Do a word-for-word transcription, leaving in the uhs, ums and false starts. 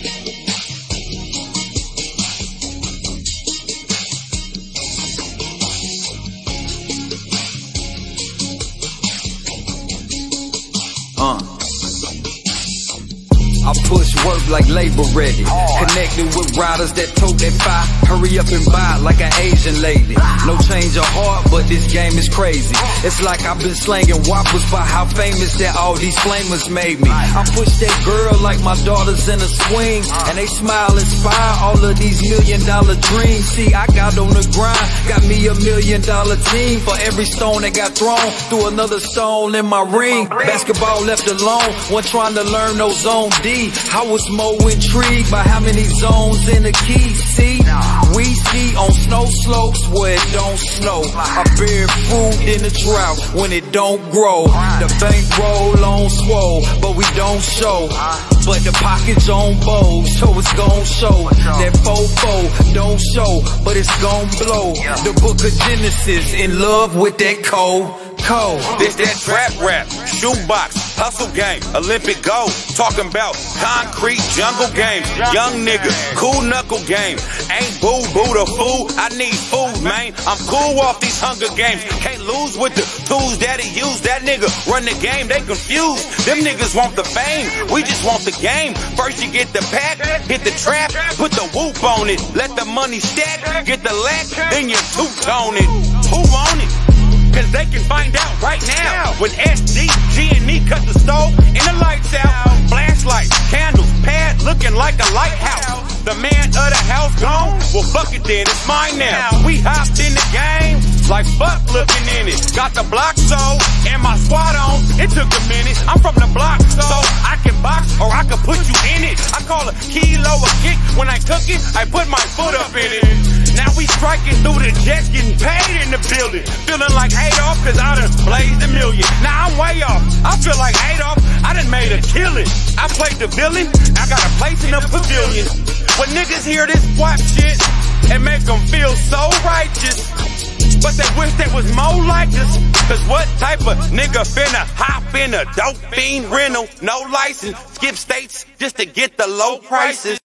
Uh. I push work like labor ready. Connected with riders that tote that fire. Hurry up and buy like an Asian lady. No change of heart, but this game is crazy. It's like I've been slanging whoppers for how famous that all these flamers made me. I push that girl like my daughter's in a swing, and they smile, inspire all of these million dollar dreams. See, I got on the grind, got me a million dollar team. For every stone that got thrown, threw another stone in my ring. Basketball left alone, one trying to learn no zone D. I was more intrigued by how many zones in the key. See, we ski on snow slopes where it don't snow. I bear fruit in the drought when it don't grow. The bankroll on swole, but we don't show. But the pockets on bow, so it's gon' show. That fofo don't show, but it's gon' blow. The book of Genesis, in love with that cold. Cold. This that trap rap, shoebox, hustle game, Olympic gold. Talking about concrete jungle games, young nigga, cool knuckle game. Ain't boo boo the fool, I need food, man. I'm cool off these Hunger Games. Can't lose with the tools that he used. That nigga run the game, they confused. Them niggas want the fame, we just want the game. First you get the pack, hit the trap, put the whoop on it. Let the money stack, get the lack, then you two-tone it. Who want it? Cause they can find out right now. When S D, G and E cut the stove and the lights out. Flashlights, candles, pad looking like a lighthouse. The man of the house gone? Well fuck it then, it's mine now. We hopped in the game, like fuck looking in it. Got the block sold and my squad on. It took a minute, I'm from the block, so I can box or I can put you in it. I call a kilo a kick, when I cook it, I put my foot up in it. Now we striking through the jets, getting paid in the building. Feeling like Adolf, cause I done blazed a million. Now I'm way off, I feel like Adolf, I done made a killing. I played the villain, I got a place in the pavilion. When niggas hear this whack shit, it make them feel so righteous. But they wish there was more like this. Cause what type of nigga finna hop in a dope fiend rental? No license, skip states just to get the low prices.